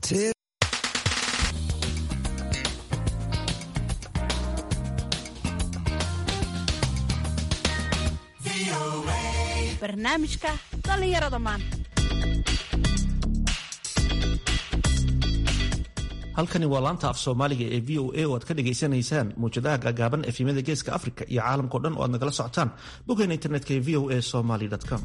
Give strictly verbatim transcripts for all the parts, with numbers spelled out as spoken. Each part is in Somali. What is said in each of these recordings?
barnaamijka dhalinyarada maanta. halkani waa laanta af soomaaliga ee v o a oo aad ka dhagaysanaysaan mawjadaha gaagaaban efemyada geeska afrika iyo caalamkao dhan oo aad nagala socotaan boggeena internetka ee v o a somaly com.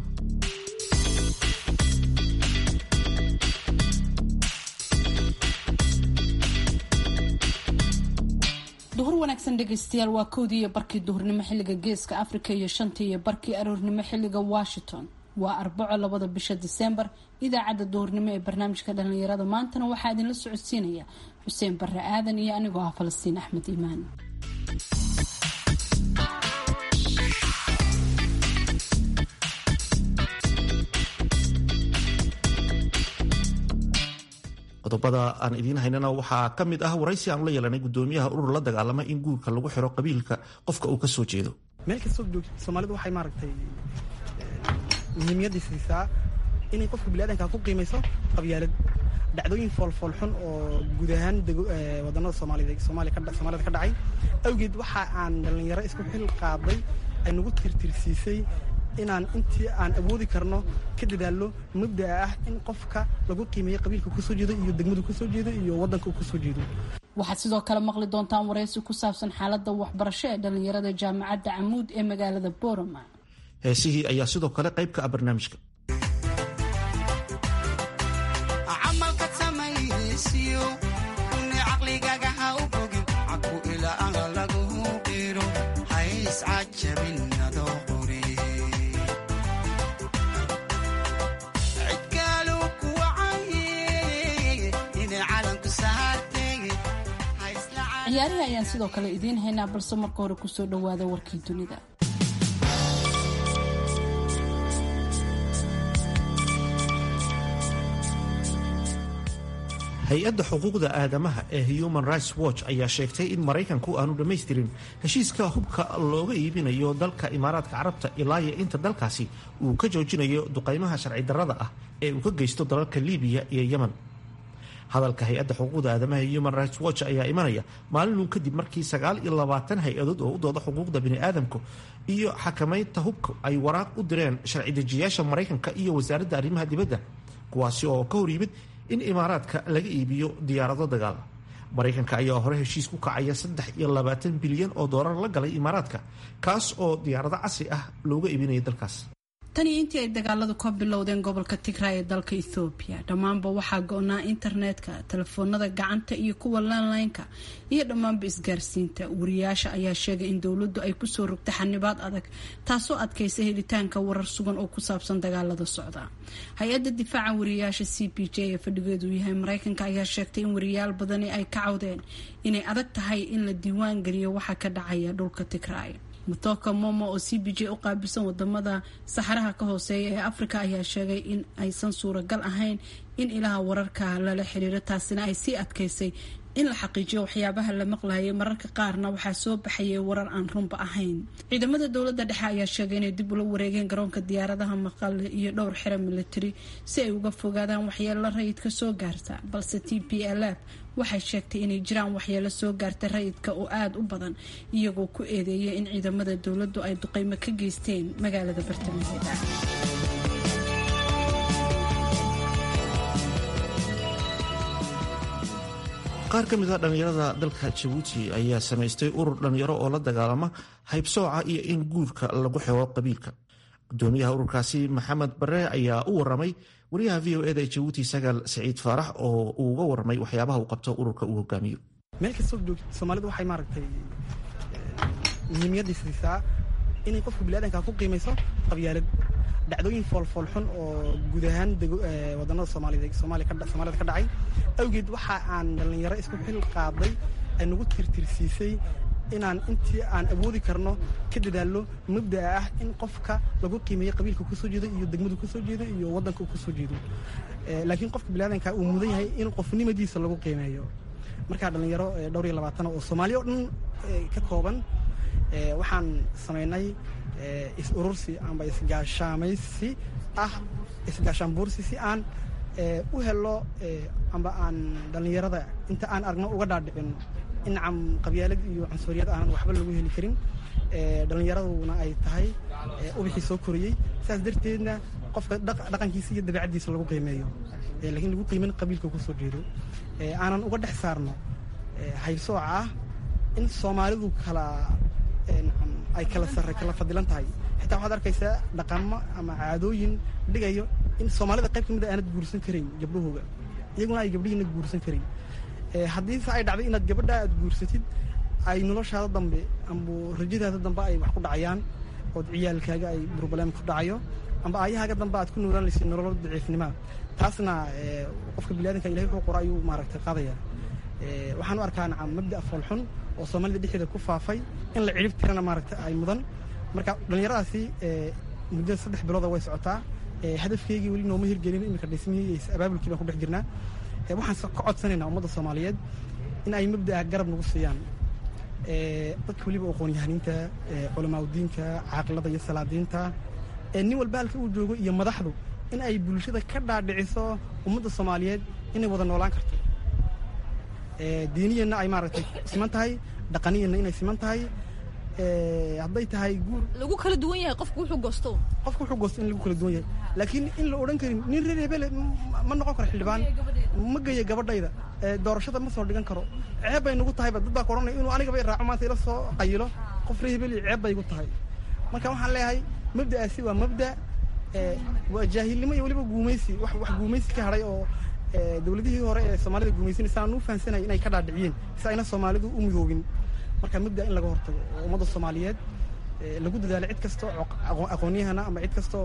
duhur wanaagsan dhegaystayaal, waa kowdii iyo barkii duhurnimo xilliga geeska afrika iyo shantii iyo barkii aroornimo xilliga washington. waa arbaco labada bisha diseembar. idaacadda duhurnimo ee barnaamijka dhalinyarada maantana waxaa idinla socodsiinaya xuseen bare aadan iyo anigoo ah falastiin axmed iimaan. qodobada aan idiin haynana waxaa ka mid ah waraysi aan la yeelanay gudoomiyaha urur la dagaalama in guurka lagu xiro qabiilka qofka uu ka soo jeedo. meel kastoo joogto soomaalidu waxay maaragtay muhiimiyadda siisaa inay qofka bini'aadanka ku qiimayso qabyaalad. dhacdooyin foolfoolxun oo guud ahaan wadannada soomaalida soomaalida ka dhacay awgeed waxa aan dhallinyaro isku xil qaaday ay nagu tirtirsiisay inaan intii aan awoodi karno ka dadaallo mabda'a ah in qofka lagu qiimeeyo qabiilka ku soo jeedo iyo degmadu ku soo jeedo iyo waddanka uu ku soo jeedo. waxaad sidoo kale maqli doontaan waraysi ku saabsan xaaladda waxbarasho ee dhallinyarada jaamacadda camuud ee magaalada boorama. heesihii ayaa sidoo kale qayb ka ah barnaamijka. ciyaarihi ayaan sidoo kale idiin haynaa, balse marka hore kusoo dhawaada warkii dunida. hay-adda xuquuqda aadamaha ee Human Rights Watch ayaa sheegtay in Maraykanku aanu dhammaystirin heshiiska hubka looga iibinayo dalka Imaaraadka Carabta ilaa iyo inta dalkaasi uu ka joojinayo duqaymaha sharci darrada ah ee uu ka geysto dalalka Liibiya iyo Yemen. hadalka hay-adda xuquuqda aadamaha ee Human Rights Watch ayaa imanaya maalin kadib markii sagaal iyo labaatan hay-adood oo u dooda xuquuqda bini'aadamku iyo xakamaynta hubka ay waraaq u direen sharci dejiyaasha Maraykanka iyo wasaaradda arrimaha dibadda, kuwaasi oo ka hor yimid in Imaaraadka laga iibiyo diyaarado dagaal. Maraykanka ayaa hore heshiis ku kacaya saddex iyo labaatan bilyan oo doolar la galay Imaaraadka, kaas oo diyaarado casri ah looga iibinayo dalkaas. tani intii ay dagaaladu ka bilowdeen gobolka Tigray ee dalka Ethiopia, dhammaanba waxaa go'naa internetka, telefoonada gacanta iyo kuwa landline-ka iyo dhammaanba isgaarsiinta. wariyaasha ayaa sheegay in dowladdu ay kusoo rogtay xanibaad adag, taasoo adkaysay helitaanka warar sugan oo ku saabsan dagaalada socda. hay-adda difaaca wariyaasha C P J ee fadhigeedu yahay Maraykanka ayaa sheegtay in wariyaal badani ay ka cawdeen inay adag tahay in la diiwaan geliyo waxa ka dhacaya dhulka Tigray. Mutoka Momo oo C B J u qaabilsan wadamada saxaraha ka hooseeya ee Afrika ayaa sheegay in aysan suuragal ahayn in ilaha wararka lala xiriiro, taasina ay sii adkaysay in la xaqiijiyo waxyaabaha la maqlayay. mararka qaarna waxaa soo baxayay warar aan runba ahayn. ciidamada dowladda dhexe ayaa sheegay inay dib ula wareegeen garoonka diyaaradaha Maqale iyo dhowr xero military si ay uga fogaadaan waxyeelo rayidka soo gaarta, balse T P L F waxay sheegtay inay jiraan waxyeelo soo gaarta rayidka oo aad u badan, iyagoo ku eedeeyay in ciidamada dowladdu ay duqeymo ka geysteen magaalada bartamaheeda. qaar ka mid ah dhallinyarada dalka Jabuuti ayaa samaystay urur dhallinyaro oo la dagaalama haybsooca iyo in guurka lagu xiro qabiilka. gudoomiyaha ururkaasi Maxamed Bare ayaa u waramay wariyaha V O A da Jabuuti Sagaal Saciid Faarax oo uu uga waramay waxyaabaha uu qabto ururka uu hogaamiyo. meel kastoo joogto soomaalidu waxay maaragtay muhiimiyadda siisaa inay qofka bini'aadanka ku qiimayso qabyaalad. dhacdooyin foolfoolxun oo guud ahaan wadannada soomaalida soomaalida ka dhacay awgeed waxa aan dhallinyaro isku xil qaaday ay nagu tirtirsiisay inaan intii aan awoodi karno ka dadaallo mabda'a ah in qofka lagu qiimeeyo qabiilka ku soo jeedo iyo degmadu ku soo jeedo iyo waddanka ku soo jeedo. laakiin qofka bini'aadanka uu mudan yahay in qofnimadiisa lagu qiimeeyo. markaa dhallinyaro dhowr iyo labaatan oo Soomaaliya oo dhan ka kooban waxaan samaynay is urursi amba isgaashaamaysi ah isgaashaan buursi si aan u helo amba aan dhallinyarada inta aan aragno uga dhaadhicin in nacam qabyaalad iyo cunsuriyad aanan waxba lagu heli karin dhallinyaraduna ay tahay ubixii soo koriyey saas darteedna qofka dhaqankiisa iyo dabeecaddiisa lagu qiimeeyo laakiin lagu qiiman qabiilka ku soo jeedo aanan uga dhex saarno haybsooca ah in soomaalidu kala ay kala sarre kala fadilan tahay xitaa waxaad arkaysaa dhaqamo ama caadooyin dhigayo in soomaalida qayb ka mid a aanad guursan karayn gabdhahooga iyaguna ay gabdhihiina guursan karayn haddiise ay dhacday inaad gabadha aad guursatid ay noloshaada dambe amba rajadaada dambe ay wax ku dhacayaan ood ciyaalkaaga ay burbaleem ku dhacayo amba aayahaaga dambe aad ku noolanaysid nolol daciifnimaa taasna qofka biniadanka ilahay wuxuu qora ayuu maaragtay qaadaya waxaan u arkaa nacam mabda' foolxun oo soomaalida dhexdeeda ku faafay in la cirib tirana maaragtay ay mudan marka dhallinyaradaasi muddo saddex bilooda way socotaa hadafkeygii weli nooma hirgelin iminka dhismihii abaabulkii baan ku dhex jirnaa waxaan ka codsanaynaa ummadda soomaaliyeed in ay mabda'a garab nagu siiyaan dadka weliba aqoon-yahaniinta culamaauddiinka caaqilada iyo salaadiinta nin walba halka uu joogo iyo madaxdu in ay bulshada ka dhaadhiciso ummadda soomaaliyeed inay wada noolaan karto diiniyanna ay maaragtay siman tahay dhaqaniyanna inay siman tahay hadday tahay guur lagu kala duwan yahay qofku wuxuu goosto qofku wuxuu goosto in lagu kala duwan yahay laakiin in la odhan karin nin reer hebele ma noqon karo xildhibaan ma geeya gabadhayda doorashada ma soo dhigan karo ceeb bay nagu tahayba dad baa ka odhanaya inuu anigaba raaco maanta ila soo qayilo qof reer hebele ceeb bay igu tahay marka waxaan leeyahay mabda'aasi waa mabda' waa jaahilnimo iyo weliba guumaysi wax wax guumaysi ka hadhay oo dawladihii hore ee soomaalida guumaysanaysa aan u fahansanay inay ka dhaadhiciyeen si ayna soomaalidu u midoobin marka mabda' in laga hortago oo ummadda soomaaliyeed lagu dadaalo cid kastoo aqoonyahana ama cid kastoo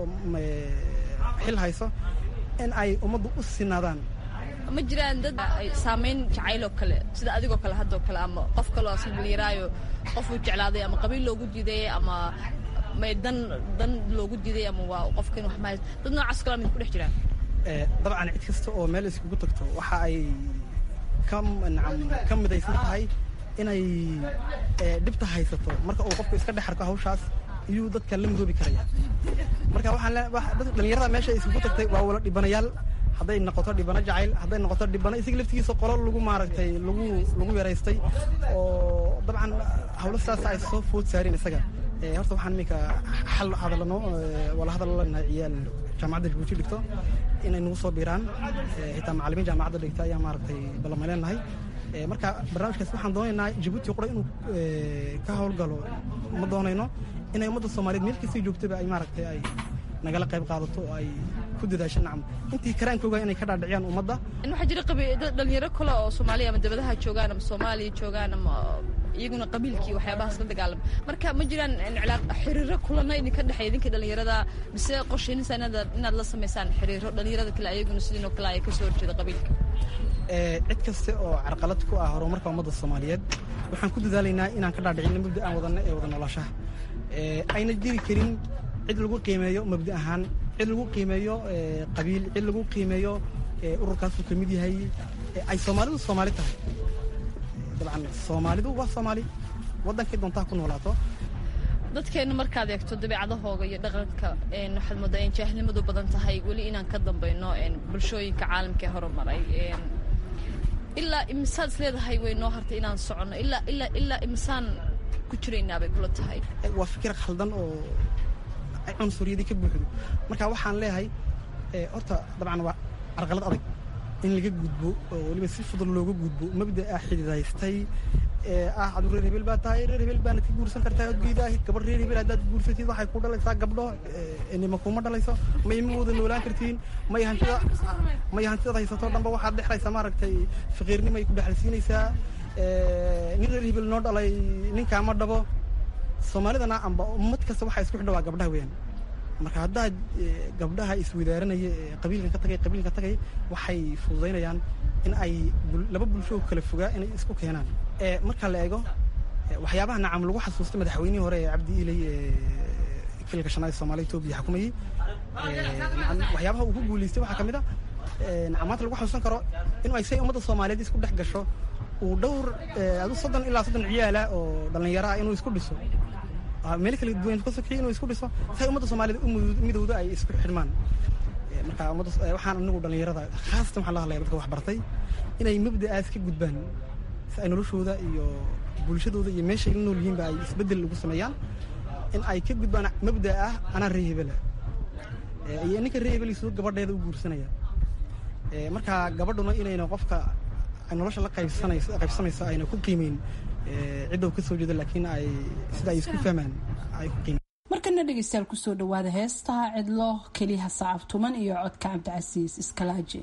xil hayso in ay ummaddu u sinaadaan ma jiraan dad saamayn jacayloo kale sida adigoo kale haddoo kale ama qof kaloo asal dhalinyaraayo qofuu jeclaaday ama qabiil loogu diiday ama may dan dan loogu diiday ama waa qofkan wax mahays dad noocaas kale mid ku dhex jiraan dabcan cid kasta oo meel iskugu tagto waxa ay ka ka midaysan tahay inay dhibta haysato marka uu qofku iska dhex arko hawshaas iyuu dadka la midoobi karaya marka waxaan dadka dhalinyarada meesha iskugu tagtay waa wala dhibanayaal hadday noqoto dhibano jacayl hadday noqoto dhibano isaga laftigiisa qolo lagu maaragtay lagu lagu yaraystay oo dabcan hawlo sidaas ay soo food saareen isaga horta waxaan iminka xal hadalano wala hadalana ciyaal jaamacadda Djibouti dhigto inay nagu soo biiraan xitaa macallimiin jaamacadda dhigta ayaa maaragtay balamaynaynahay marka barnaamijkaas waxaan doonaynaa Djibouti qura inuu ka howlgalo ma doonayno inay ummadda Soomaaliyeed meel kasta joogtaba ay maaragtay ay nagala qayb qaadato oo ay ku dadaasho nacam intii karaankooga inay ka dhaadhiciyaan ummadda in waxa jira dhalinyaro kale oo Soomaaliya ama dibadaha joogaan ama Soomaaliya joogaan ama iyaguna qabiilkii waxyaabahaas la dagaalama marka ma jiraan xiriiro kulana idinka dhexeeya idinka dhalinyarada mise qorsheynaysa inaad la samaysaan xiriiro dhalinyarada kale ayaguna sidoo kale ay ka soo horjeeda qabiilka cid kasta oo carqalad ku ah horumarka ummadda Soomaaliyeed waxaan ku dadaalaynaa inaan ka dhaadhicino mabda' aan wadana ee wada noloshaha ayna jiri karin cid lagu qiimeeyo mabda' ahaan cid lagu qiimeeyo qabiil cid lagu qiimeeyo ururkaasuu ka mid yahay ay Soomaalidu Soomaali tahay dabcan Soomaalidu waa Soomaali waddankii doontaa ku noolaato dadkeena markaad eegto dabeecadahooga iyo dhaqanka waxaad moodaa in jaahilnimadu badan tahay weli inaan ka dambayno bulshooyinka caalamka ee horumaray ilaa imisaad is leedahay way noo hartay inaan soconno ilaa ilaa ilaa imisaan ku jiraynaa bay kula tahay waa fikir khaldan oo ay cunsuriyadii ka buuxdo marka waxaan leeyahay horta dabcan waa carqalad adag in laga gudbo oo weliba si fudud looga gudbo mabda'a xididaystay ah adu reer hebel baa tahay reer hebel baana ka guursan kartaa geedaah gabadh reer hebel haddaad guursatid waxay ku dhalaysaa gabdho inima kuma dhalayso may ma wada noolaan kartiin may hantida may hantida haysato dhanba waxaad dhexlaysaa maaragtay faqiirnimo ay ku dhexalsiinaysaa nin reer hebel noo dhalay ninkaa ma dhabo soomaalidana amba ummad kasta waxaa isku xidha waa gabdhaha weeyaan marka haddaad gabdhaha iswadaaranaya qabiilkan ka tagay qabiilkan ka tagay waxay fududaynayaan in ay laba bulsho kala fogaa inay isku keenaan marka la eego waxyaabaha nacam lagu xasuustay madaxweynihii hore ee Cabdi Ilay filka shanaad Soomaaliya Itoobiya xukumayay waxyaabaha uu ku guuleystay waxaa kamid ah nacamaad lagu xasuusan karo inuu ay say ummadda Soomaaliyeed isku dhex gasho uu dhowr adu soddon ilaa soddon ciyaala oo dhalinyaro ah inuu isku dhiso meel kala duwan ka sokay inuu isku dhiso say ummadda Soomaaliyeed u midowda ay isku xirmaan marka waxaan anagu dhallinyarada khaasatan waxaan la hadlaya dadka wax bartay inay mabda'aas ka gudbaan si ay noloshooda iyo bulshadooda iyo meeshay la nool yihiinba ay isbeddel ugu sameeyaan in ay ka gudbaan mabda' ah anaa ree hebela iyo ninka ree hebeliisoo gabadheeda u guursanaya marka gabadhuna inayna qofka nolosha la qaybsanayso qaybsamaysa ayna ku qiimeyn cidda ka soo jeeda laakiin ay sida ay isku fahmaan ay ku qiimeyn. markana dhegeystayaal kusoo dhawaada heestaha cidlo keliha sacab tuman iyo codka cabdicasiis iskalaaji.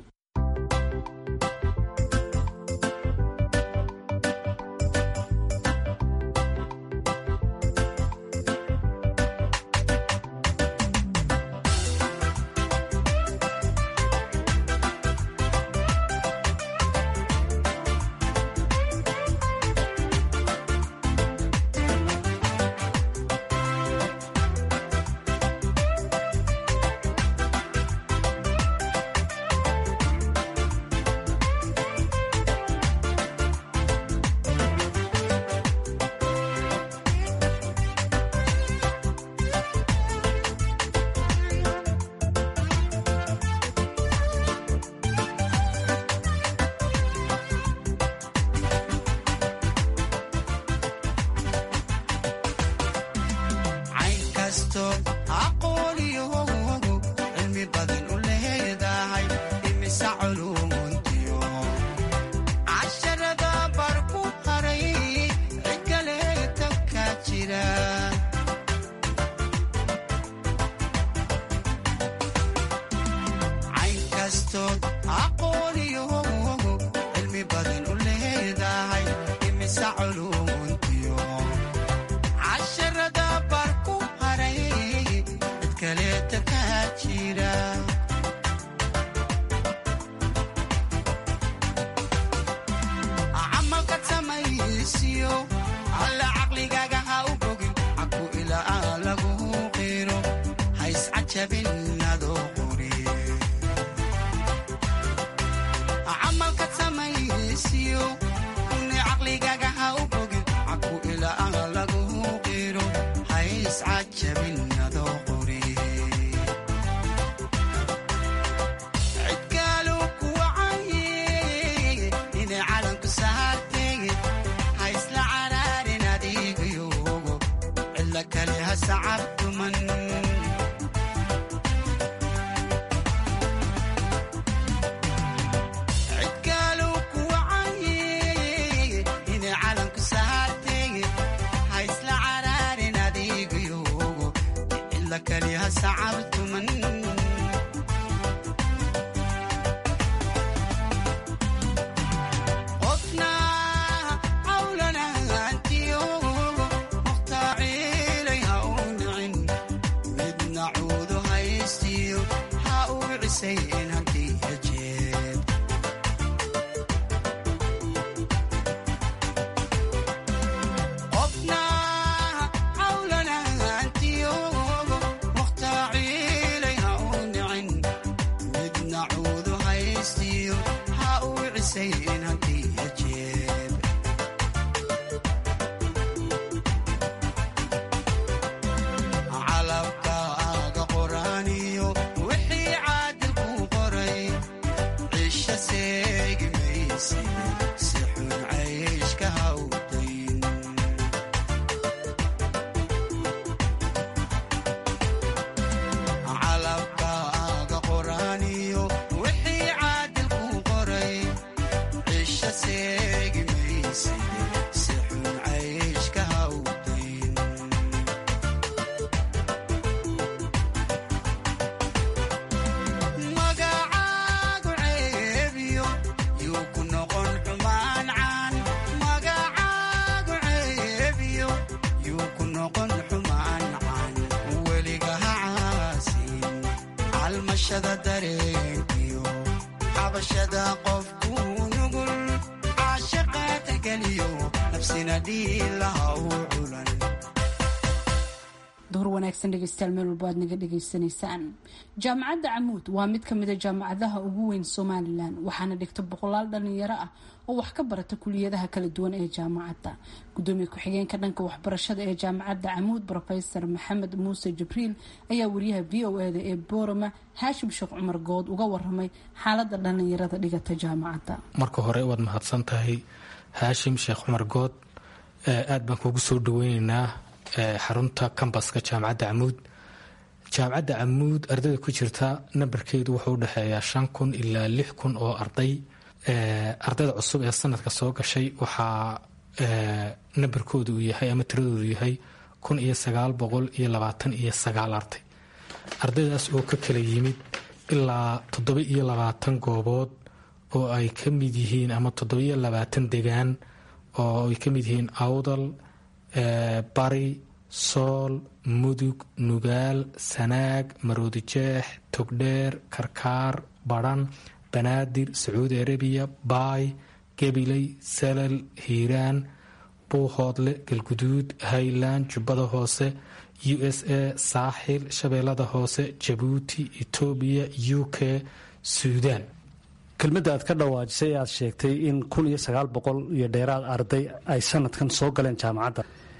duhur wanaagsan dhegeystayaal meel walba aad naga dhegeysanaysaan. jaamacadda Camuud waa mid ka mid ah jaamacadaha ugu weyn Somaliland waxaana dhigta boqolaal dhalinyaro ah oo wax ka barata kuliyadaha kala duwan ee jaamacadda. gudoomiye ku-xigeenka dhanka waxbarashada ee jaamacadda Camuud Professor Maxamed Muuse Jibriil ayaa wariyaha V O A ee Boorama Haashim Sheekh Cumar Good uga waramay xaaladda dhalinyarada dhigata jaamacadda. marka hore waad mahadsantahay Haashim Sheekh Cumar Good, aad baan kugu soo dhaweynaynaa xarunta kambaska jaamacadda Camuud. jaamacadda Camuud ardayda ku jirta nambarkeedu wuxuu u dhaxeeyaa shan kun ilaa lix kun oo arday. ardayda cusub ee sanadka soo gashay waxaa nambarkoodu uu yahay ama tiradoodu yahay kun iyo sagaal boqol iyo labaatan iyo sagaal arday. ardaydaas oo ka kala yimid ilaa toddoba iyo labaatan goobood oo ay ka mid yihiin ama toddoba iyo labaatan degaan oo ay ka mid yihiin Awdal, Bari, Sool, Mudug, Nugaal, Sanaag, Maroodijeex, Togdheer, Karkaar, Baran, Banaadir, Sacuudi Arabiya, Baay, Gabiley, Salal, Hiiraan, Buuhoodle, Galguduud, Highland, Jubbada Hoose, U S A, Saaxil, Shabeellada Hoose, Jabuuti, Etoobiya, U K, Suudaan. kelmadda aad ka dhawaajisay aad sheegtay in kun iyo sagaal boqol iyo dheeraad arday ay sanadkan soo galeen jaamacadda.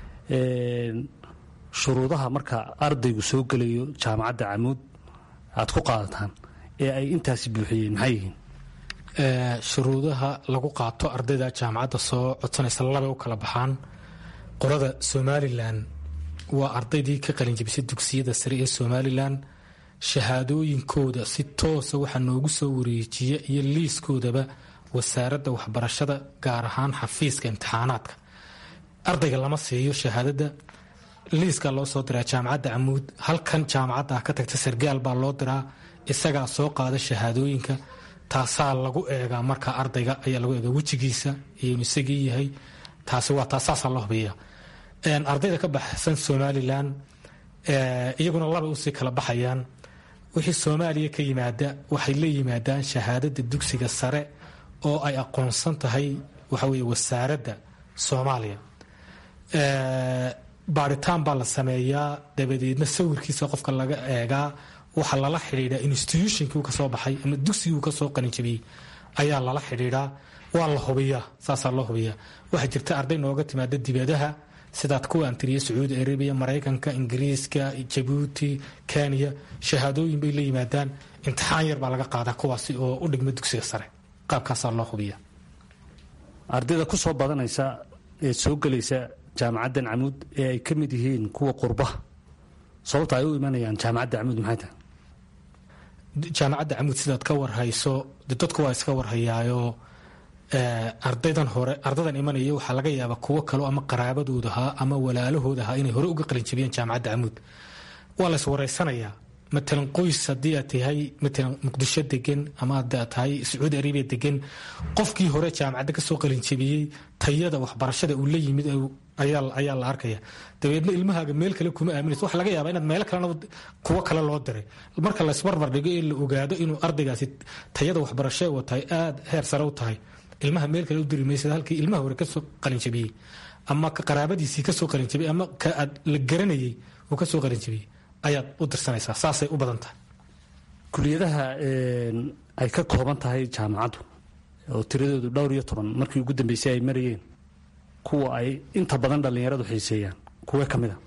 shuruudaha marka ardaygu soo gelayo jaamacadda Camuud aad ku qaadataan ee ay intaasi buuxiyeen maxay yihiin? shuruudaha lagu qaato ardayda jaamacadda soo codsanaysa laba u kala baxaan. qolada Somaliland waa ardaydii ka qalin jabisay dugsiyada sare ee Somaliland. shahaadooyinkooda si toosa waxaa noogu soo wareejiya iyo liiskoodaba wasaaradda waxbarashada, gaar ahaan xafiiska imtixaanaadka. ardayga lama siiyo shahaadada, liiska loo soo diraa jaamacadda Camuud. halkan jaamacadda ka tagta sargaal baa loo diraa, isagaa soo qaada shahaadooyinka. taasaa lagu eegaa marka ardayga ayaa lagu eegaa wejigiisa iyo isagii yahay. taasi waa taasaasaa loo hubiya. ardayda ka baxsan Somaliland iyaguna laba usii kala baxayaan. wixii Soomaaliya ka yimaada waxay la yimaadaan shahaadada dugsiga sare oo ay aqoonsan tahay waxa weeye wasaaradda Soomaaliya. baaritaan baa la sameeyaa, dabadeedna sawirkiisa qofka laga eegaa. waxa lala xidhiidhaa institutionkii uu ka soo baxay ama dugsigii uu ka soo qalin jabiyey ayaa lala xidhiidhaa. waa la hubiyaa, saasaa loo hubiyaa. waxaa jirta arday nooga timaada dibadaha sidaad kuwa antiriya Sacuudi Arabiya, Maraykanka, Ingiriiska, Jabuuti, Kenya. shahaadooyin bay la yimaadaan. imtixaan yar baa laga qaadaa kuwaasi oo u dhigma dugsiga sare. qaabkaasaa loo hubiya. ardayda ku soo badanaysa ee soo gelaysa jaamacaddan Camuud ee ay ka mid yihiin kuwa qurbaha, sababta ay u imanayaan jaamacadda Camuud maxay tahay? jaamacadda Camuud sidaad ka warhayso dadku waa iska warhayaayo. ardaydan hore ardadan imanaya waxaa laga yaabaa kuwo kale ama qaraabadooda ahaa ama walaalahooda ahaa inay hore uga qalin jabiyeen jaamacadda Camuud. waa la is wareysanayaa. matalan qoys haddii aad tahay matalan Muqdisho degan ama aad tahay Sacuudi Arabiya degan, qofkii hore jaamacadda kasoo qalin jabiyey tayada waxbarashada uu la yimid ayaa ayaa la arkaya. dabeedna ilmahaaga meel kale kuma aaminayso. waxa laga yaabaa inaad meel kalena kuwo kale loo diray. marka la isbarbar dhigo ee la ogaado inuu ardaygaasi tayada waxbarasho uu tahay aad heer sare u tahay, ilmaha meel kale u diri maysa halkii ilmaha hore kasoo qalin jabiyey ama ka qaraabadiisii kasoo qalin jabiyey ama ka aad la garanayay uu kasoo qalin jabiyey ayaad u dirsanaysaa. saasay u badan tahay. kuliyadaha ay ka kooban tahay jaamacaddu oo tiradoodu dhowr iyo toban markii ugu dambeysay ay marayeen, kuwa ay inta badan dhallinyaradu xiiseeyaan kuwee ka mid a?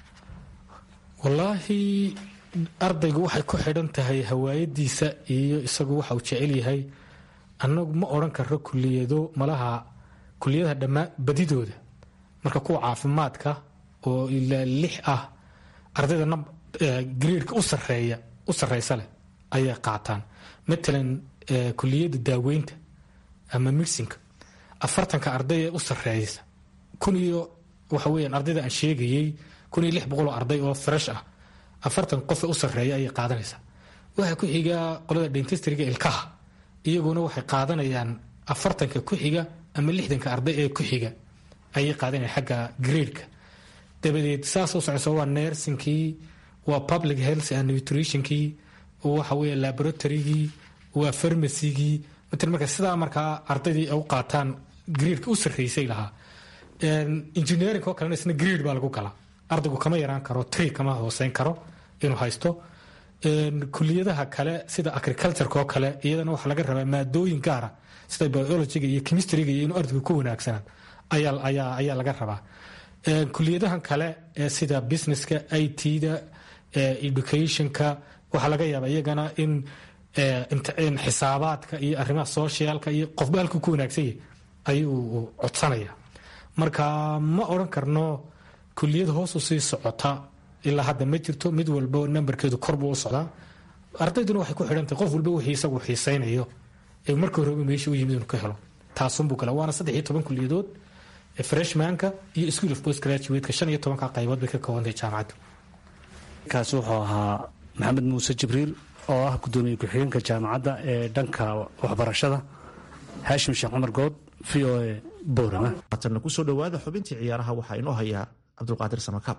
wallaahi ardaygu waxay ku xidhan tahay hawaayadiisa iyo isagu waxa uu jecel yahay. annagu ma odhan karro kuliyado malaha kuliyadaha dhammaan badidooda. marka kuwa caafimaadka oo ilaa lix ah ardayda graadka u sareeya u sareysa leh ayay qaataan. matalan kuliyada daaweynta ama medicine afartanka arday u sareysa kun iyo waxa weeyaan ardayda aan sheegayay kun iyo lix boqol oo arday oo fresh ah afartan qof u sareeya ayay qaadanaysaa. waxa ku xiga qolada dentistryga ilkaha, iyaguna waxay qaadanayaan afartanka ku xiga ama lixdanka arday ee ku xiga ayay qaadanayaan xagga graadka. dabadeed saas oo socodso waa nursingkii, waa public health and nutritionkii, waxa weeye laboratorygii, waa farmacygii. matalan marka sidaa markaa ardaydii ay u qaataan graadka u sarreysay lahaa. engineering oo kalena isna grade baa lagu galaa. ardaygu kama yaraan karo tree kama hooseyn karo inuu haysto. kuliyadaha kale sida agricultureka oo kale iyadana waxaa laga rabaa maadooyin gaara sida biologyga iyo chemistryga iyo inuu ardaygu ku wanaagsanaan ayaa ayaa ayaa laga rabaa. kuliyadahan kale sida businesska, I T-da, educationka waxaa laga yaabaa iyagana in in xisaabaadka iyo arrimaha socialka iyo qofba halku ku wanaagsan yahay ayuu codsanaya. marka ma oran karno kuliyad hoos u sii socota ilaa hadda ma jirto, mid walba nambarkeedu kor buu u socdaa. ardayduna waxay ku xidhantahay qof walba wixii isagu xiisaynayo ee marka hore meesha u yimid inuu ka helo taasunbuu kale. waana saddex iyo toban kuliyadood freshmanka iyo school of post graduate-ka shan iyo tobanka qaybood bay ka koobantahay jaamacaddu. kaasi wuxuu ahaa maxamed muuse jibriil oo ah gudoomiye ku-xigeenka jaamacadda ee dhanka waxbarashada. haashim sheekh cumar good, v o a boorama. haatanna ku soo dhowaada xubintii ciyaaraha waxaa inoo hayaa cabdulqaadir samakaab.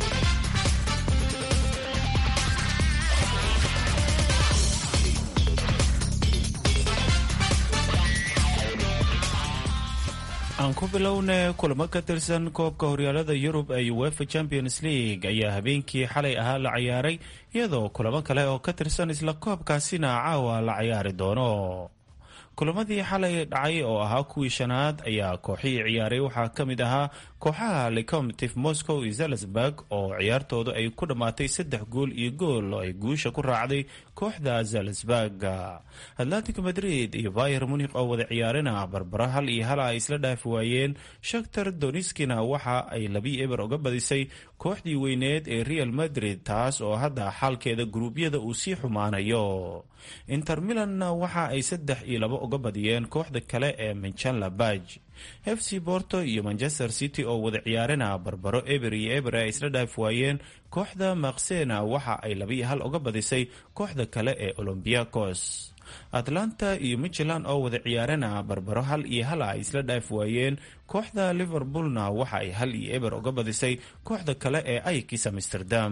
aan ku bilowne kulamo ka tirsan koobka horyaalada yurub ee uefa champions league ayaa habeenkii xalay ahaa la ciyaaray, iyadoo kulamo kale oo ka tirsan isla koobkaasina caawa la ciyaari doono. kulamadii xalay dhacay oo ahaa kuwii shanaad ayaa kooxihii ciyaaray waxaa ka mid ahaa kooxaha Lokomotiv Moscow iyo Salzburg oo ciyaartoodu ay ku dhammaatay saddex gool iyo gool oo ay guusha ku raacday kooxda Salzburg. Atletico Madrid iyo Bayern Munich oo wada ciyaarina barbaro hal iyo hal ay isla dhaafi waayeen. Shakhtar Donetskina waxa ay laba eber uga badisay kooxdii weyneed ee Real Madrid, taas oo hadda xaalkeeda gruubyada uu sii xumaanayo. Inter Milan waxa ay saddex iyo laba uga badiyeen kooxda kale ee Mönchengladbach. F C Porto iyo Manchester City oo wada ciyaarina barbaro eber iyo eber ay isla dhaafi waayeen. kooxda Marseille waxa ay laba iyo hal uga badisay kooxda kale ee Olympiacos. Atlanta iyo Midtjylland oo wada ciyaarina barbaro hal iyo hal ay isla dhaafi waayeen. kooxda Liverpoolna waxa ay hal iyo eber uga badisay kooxda kale ee Ajax Amsterdam.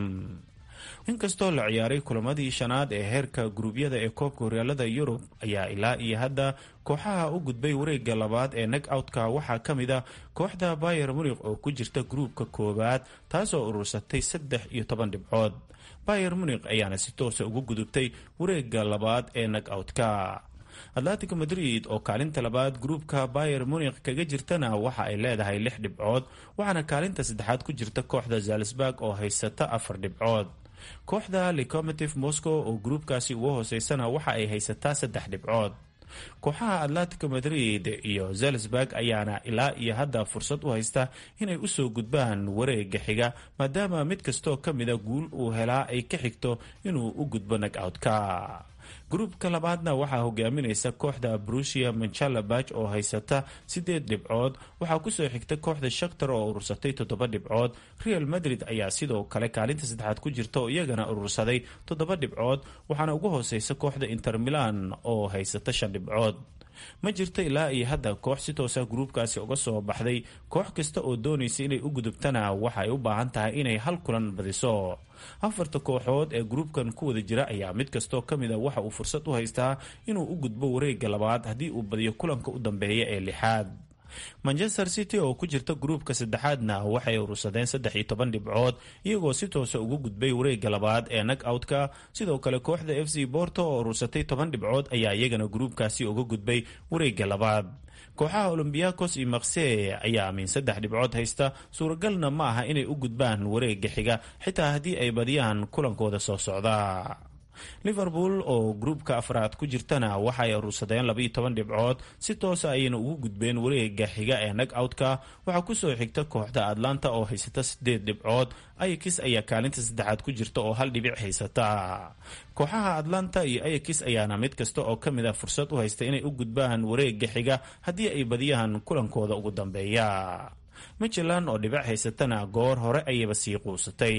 inkastoo la ciyaaray kulamadii shanaad ee heerka gruubyada ee koobka horyaalada Yurub ayaa ilaa iyo hadda kooxaha u gudbay wareega labaad ee knock-outka waxaa ka mid ah kooxda Bayern Munich oo ku jirta gruubka koowaad, taasoo urursatay saddex iyo toban dhibcood. Bayern Munich ayaana si toosa ugu gudubtay wareega labaad ee knock-outka. Atletico Madrid oo kaalinta labaad gruubka Bayern Munich kaga jirtana waxa ay leedahay lix dhibcood, waxaana kaalinta saddexaad ku jirta kooxda Salzburg oo haysata afar dhibcood. kooxda Lokomotiv Moscow oo gruubkaasi ugu hooseysana waxa ay haysataa saddex dhibcood. kooxaha Atletico Madrid iyo Salzburg ayaana ilaa iyo hadda fursad u haysta inay usoo gudbaan wareega xiga, maadaama mid kastoo ka mida guul uu helaa ay ka xigto inuu u gudbo knock-outka. gruubka labaadna waxaa hogaaminaysa kooxda Borussia Mönchengladbach oo haysata sideed dhibcood. waxaa kusoo xigta kooxda Shakhtar oo urursatay toddoba dhibcood. Real Madrid ayaa sidoo kale kaalinta saddexaad ku jirta oo iyagana urursaday toddoba dhibcood, waxaana ugu hooseysa kooxda Inter Milan oo haysata shan dhibcood. ma jirto ilaa iyo hadda koox si toosa gruubkaasi uga soo baxday. koox kasta oo doonaysa inay u gudubtana waxa ay u baahan tahay inay hal kulan badiso. afarta kooxood ee gruubkan ku wada jira ayaa mid kastoo ka mid a waxa uu fursad u haystaa inuu u gudbo wareega labaad haddii uu badiyo kulanka u dambeeya ee lixaad. Manchester City oo ku jirta gruubka saddexaadna waxay urursadeen saddex iyo toban dhibcood, iyagoo si toosa ugu gudbay wareega labaad ee knock-outka. sidoo kale kooxda F C Porto oo urursatay toban dhibcood ayaa iyagana gruubkaasi uga gudbay wareega labaad. kooxaha Olympiacos iyo Marseille ayaa min saddex dhibcood haysta, suuragalna ma aha inay u gudbaan wareega xiga xitaa haddii ay badiyaan kulankooda soo socda. Liverpool oo gruubka afraad ku jirtana waxay urursadeen laba iyo toban dhibcood, si toosa ayayna ugu gudbeen wareega xiga ee knock-outka. waxaa kusoo xigta kooxda Atlanta oo haysata sideed dhibcood. Ajax ayaa kaalinta saddexaad ku jirta oo hal dhibic haysata. kooxaha Atlanta iyo Ajax ayaana mid kasta oo ka mid ah fursad u haysta inay u gudbaan wareega xiga haddii ay badiyaan kulankooda ugu dambeeya. Midtjylland oo dhibic haysatana goor hore ayayba sii quusatay.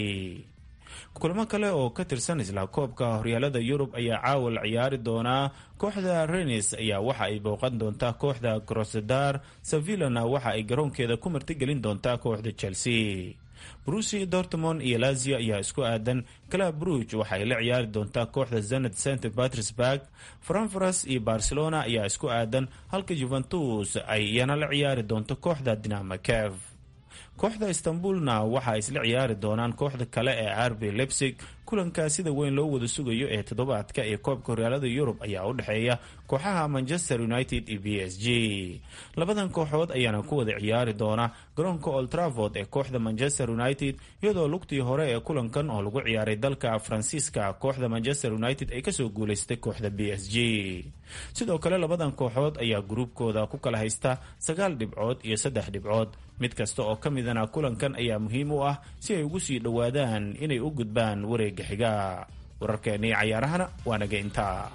kulamo kale oo ka tirsan isla koobka horyaalada Yurub ayaa caawa la ciyaari doonaa. kooxda Rennes ayaa waxa ay booqan doontaa kooxda Krasnodar. Sevilla waxa ay garoonkeeda ku martigelin doontaa kooxda Chelsea. Borussia Dortmund iyo Lazio ayaa isku aadan. Club Brugge waxa ay la ciyaari doontaa kooxda Zenit Saint Petersburg. Frankfurt iyo Barcelona ayaa isku aadan, halka Juventus ay iyana la ciyaari doonto kooxda Dynamo Kiev. kooxda istanbulna waxaa isla ciyaari doonaan kooxda kale ee R B Leipzig. kulanka sida weyn loo wada sugayo ee toddobaadka ee koobka horyaalada Yurub ayaa u dhexeeya kooxaha Manchester United iyo B S G. labadan kooxood ayaana ku wada ciyaari doona garoonka Old Trafford ee kooxda Manchester United, iyadoo lugtii hore ee kulankan oo lagu ciyaaray dalka Faransiiska kooxda Manchester United ay kasoo guuleystay kooxda B S G. sidoo kale labadan kooxood ayaa gruubkooda ku kala haysta sagaal dhibcood iyo saddex dhibcood. mid kasta oo ka midana kulankan ayaa muhiim u ah si ay ugu sii dhowaadaan inay u gudbaan wareegga xiga. wararkeennii cayaarahana waa naga intaa.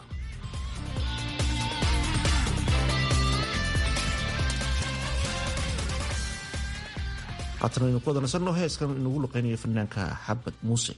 haatan aynu ku wada nasanno heeskan inagu luqeynayo fanaanka xabad muuse.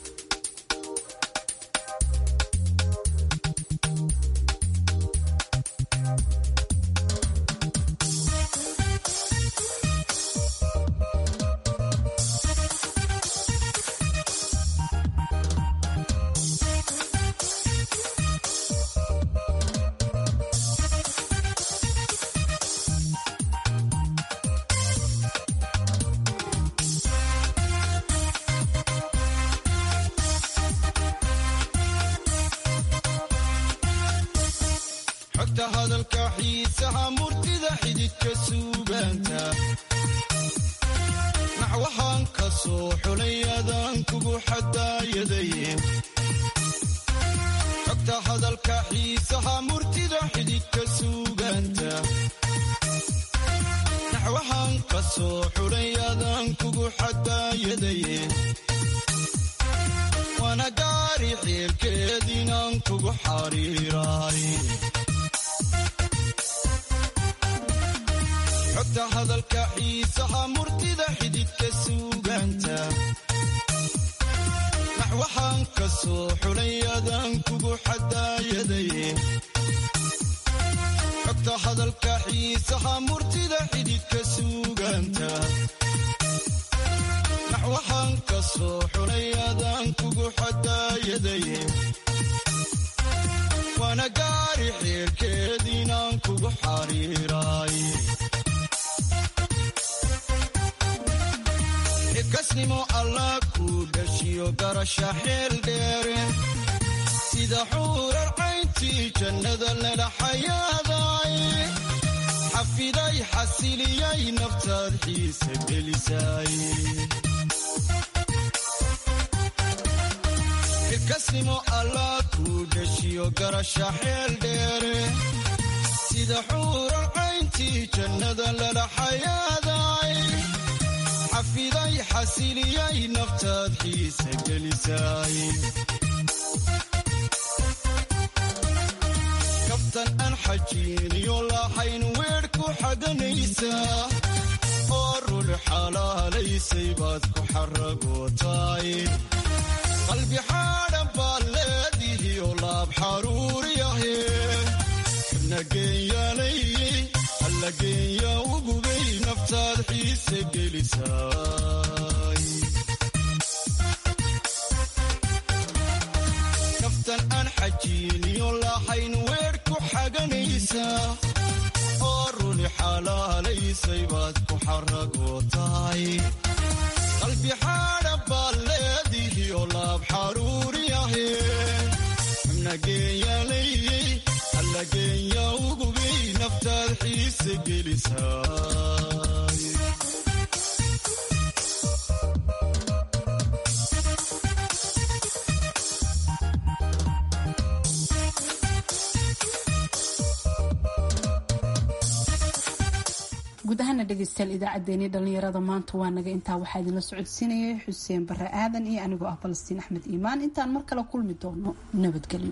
guud ahaana dhegeystayaal idaacaddeenii dhallinyarada maanta waa naga intaa. waxaa idinla socodsiinayay xuseen bare aadan iyo anigoo ah falastiin axmed iimaan. intaan mar kale kulmi doono nabadgelyo.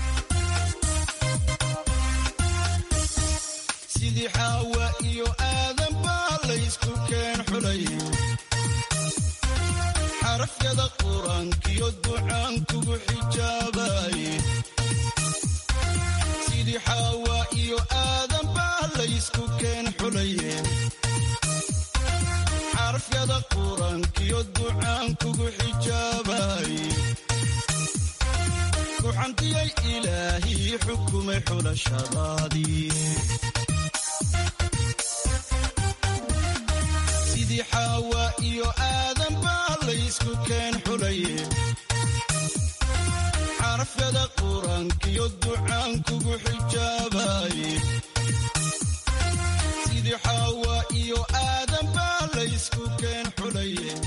sidii xaawa iyo aadan baa laysku keen xulay xarafyada qur-aankiyo ducaan kugu xijaabay. sidii xaawa iyo aadan baa laysku keen xulay xarafyada qur-aankiyo ducaan kugu xijaabay. ku xantiyay ilaahii xukumay xulashadaadii sidii xaawa iyo aadan baa laysku keen xulaye xarafyada qur-aankiyo ducaan kugu xijaabaye sidii xaawa iyo aadan baa laysku keen xulaye